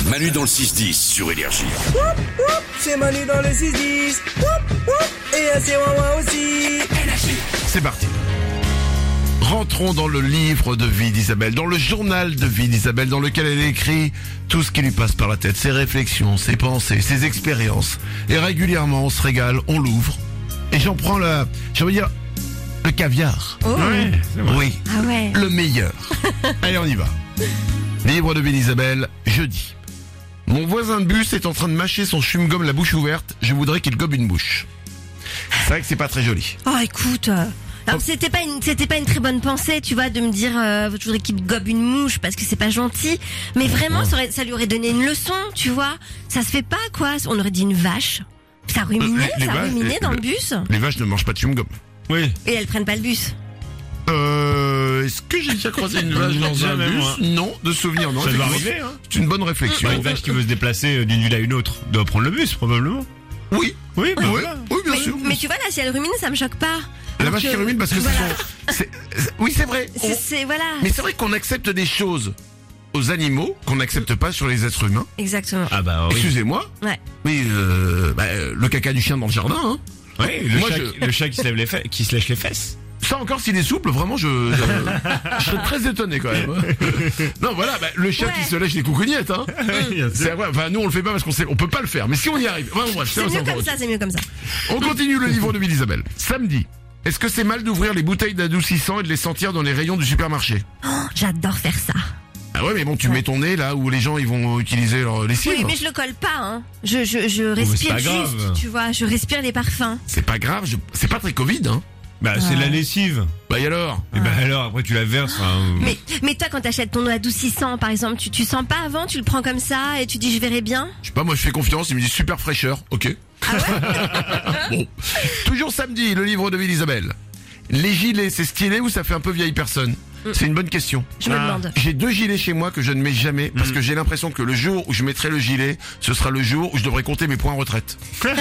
Manu dans le 6-10 sur Énergie. C'est Manu dans le 6-10. Et c'est Wawa aussi. C'est parti. Rentrons dans le livre de vie d'Isabelle, dans le journal de vie d'Isabelle, dans lequel elle écrit tout ce qui lui passe par la tête, ses réflexions, ses pensées, ses expériences. Et régulièrement, on se régale, on l'ouvre. Et j'en prends le caviar. Oh. Ouais, oui, Ah ouais. le meilleur. Allez, on y va. Livre de vie d'Isabelle, jeudi. Mon voisin de bus est en train de mâcher son chewing-gum la bouche ouverte. Je voudrais qu'il gobe une bouche. C'est vrai que c'est pas très joli. Oh écoute, alors, c'était pas une très bonne pensée, tu vois, de me dire je voudrais qu'il gobe une mouche parce que c'est pas gentil. Mais vraiment, ça lui aurait donné une leçon, tu vois. Ça se fait pas quoi. On aurait dit une vache. Ça ruminait, dans le bus. Les vaches ne mangent pas de chewing-gum. Oui. Et elles prennent pas le bus. Est-ce que j'ai déjà croisé une vache dans un bus? Non, de souvenir, non. Ça doit arriver, hein. C'est une bonne réflexion. Une vache qui veut se déplacer d'une ville à une autre doit prendre le bus, probablement. Oui. Oui, bah Oui, voilà. oui, bien sûr. Mais tu vois là, si elle rumine, ça me choque pas. La Alors vache que- qui rumine parce que voilà. oui, c'est vrai. Voilà. Mais c'est vrai qu'on accepte des choses aux animaux qu'on n'accepte pas sur les êtres humains. Exactement. Ah bah oui. Excusez-moi. Ouais. Mais le caca du chien dans le jardin, hein. Oui, le chat qui se lèche les fesses. Ça encore, s'il est souple, vraiment, je serais très étonné quand même. Non, voilà, le chat Ouais. qui se lèche les coucougnettes, hein. C'est vrai. Enfin, nous on le fait pas parce on peut pas le faire. Mais si on y arrive, enfin, bref, C'est mieux comme ça, c'est mieux comme ça. On continue le livre de vie d'Isabelle. Samedi. Est-ce que c'est mal d'ouvrir les bouteilles d'adoucissant et de les sentir dans les rayons du supermarché? J'adore faire ça. Ah ouais, mais bon, tu mets ton nez là où les gens ils vont utiliser leur lessive. Oui, mais je le colle pas, hein. Je c'est respire pas grave. juste, tu vois, je respire les parfums. C'est pas grave, c'est pas très Covid, hein. Bah c'est la lessive. Bah et alors? Et bah alors après tu la verses. Mais toi, quand t'achètes ton eau adoucissant, par exemple, tu sens pas avant, tu le prends comme ça et tu dis je verrai bien. Je sais pas, moi je fais confiance, il me dit super fraîcheur, ok. Bon. Toujours samedi, le livre de vie d'Isabelle. Les gilets, c'est stylé ou ça fait un peu vieille personne? C'est une bonne question. Je me demande. J'ai 2 gilets chez moi que je ne mets jamais parce que j'ai l'impression que le jour où je mettrai le gilet, ce sera le jour où je devrais compter mes points retraite.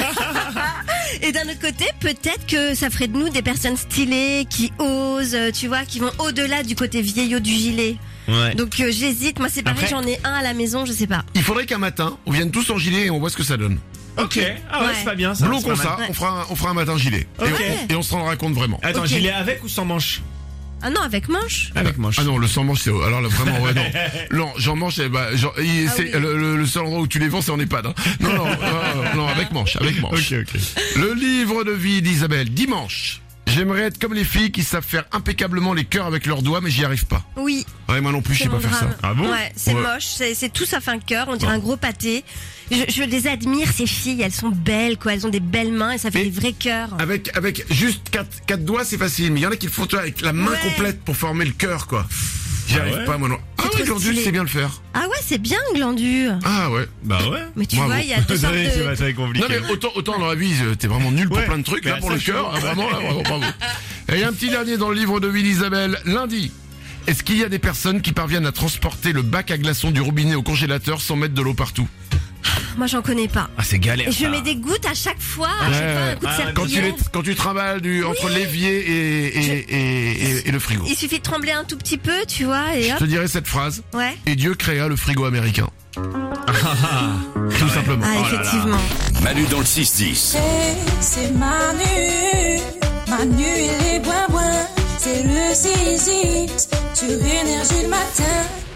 Et d'un autre côté, peut-être que ça ferait de nous des personnes stylées, qui osent, tu vois, qui vont au-delà du côté vieillot du gilet. Ouais. Donc j'hésite, moi c'est pareil, Après- j'en ai un à la maison, je sais pas. Il faudrait qu'un matin, on vienne tous en gilet et on voit ce que ça donne. Ok. Ah ouais, Ouais. c'est pas bien ça. Bloquons c'est pas ça, mal. on fera un matin gilet. Ok. Et on se rendra compte vraiment. Attends, Ok. gilet avec ou sans manche? Ah non, avec manche. Avec manche. Ah non, le sans manche c'est alors là vraiment ouais non. Non, j'en manche c'est oui. le seul endroit où tu les vends c'est en EHPAD. Hein. Non, avec manche. Ok. Le livre de vie d'Isabelle, dimanche. J'aimerais être comme les filles qui savent faire impeccablement les cœurs avec leurs doigts mais j'y arrive pas. Oui, Ouais, moi non plus, je c'est sais pas mon faire drame. ça. Ah bon? Ouais, c'est Ouais. moche, c'est tout sauf un cœur, on dirait un gros pâté. Je les admire, ces filles, elles sont belles, quoi, elles ont des belles mains et ça fait Et- des vrais cœurs. Avec juste quatre doigts, c'est facile, mais il y en a qui le font toi, avec la main Ouais. complète pour former le cœur quoi. J'y arrive ouais pas moi non. Ah C'est oui, trop Glandul, stylé. c'est bien le faire. Ah ouais, c'est bien, Glandu. Ah ouais. Bah ouais. Mais tu Bravo. vois, il y a deux sortes C'est de... pas très compliqué. Non mais autant dans la vie, t'es vraiment nul pour Ouais, plein de trucs, mais là à pour ça, le je suis cœur, bon. vraiment, là, bravo. Et il y a un petit dernier dans le livre de vie d'Isabelle, lundi. Est-ce qu'il y a des personnes qui parviennent à transporter le bac à glaçons du robinet au congélateur sans mettre de l'eau partout? Moi, j'en connais pas. Ah c'est galère. Et je ça. mets des gouttes à chaque fois, un coup de serpillière. Quand tu travailles entre l'évier et le frigo. Il suffit de trembler un tout petit peu, tu vois, et Je hop. te dirais cette phrase. Ouais. Et Dieu créa le frigo américain. Tout simplement. Ah, effectivement. Manu dans le 6-10. C'est Manu, Manu et les bois-bois, c'est le 6 sur Énergie le matin.